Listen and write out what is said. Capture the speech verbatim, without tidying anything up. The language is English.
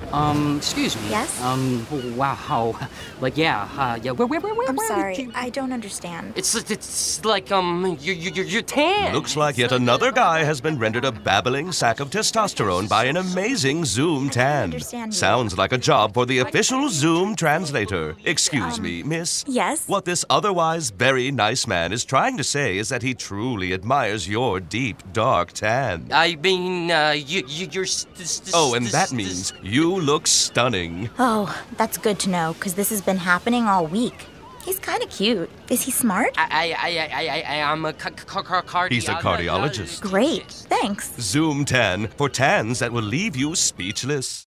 Um, excuse me. Yes? Um, wow. Like, yeah, uh, yeah. Where, where, where, where, I'm where sorry, did you- I don't understand. It's, it's like, um, you're, you're, you're tan. Looks like yet another guy has been rendered a babbling sack of testosterone by an amazing Zoom I don't tan. understand you. Sounds like a job for the official Zoom translator. Excuse me, miss. Yes? What this otherwise very nice man is trying to say is that he truly admires your deep, dark tan. I mean, uh, you, you, you're... St- st- Oh, and st- that st- means you look stunning. Oh, that's good to know, because this has been happening all week. He's kind of cute. Is he smart? I, I, I, I, I, I'm a ca- ca- ca- cardi- He's a cardiologist. Great, thanks. Zoom tan for tans that will leave you speechless.